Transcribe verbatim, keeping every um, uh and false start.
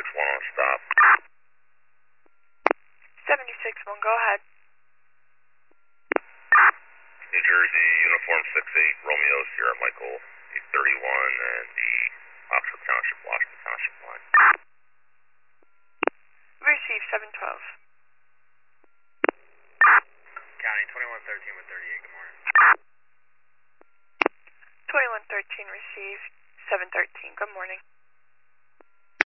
seventy-six one on stop. seventy-six one, go ahead. New Jersey, Uniform six eight, Romeo, Sierra Michael, eight thirty-one, and the Oxford Township, Washington Township line. Receive seven twelve. County twenty-one thirteen with thirty-eight, good morning. twenty-one thirteen, receive seven thirteen, good morning.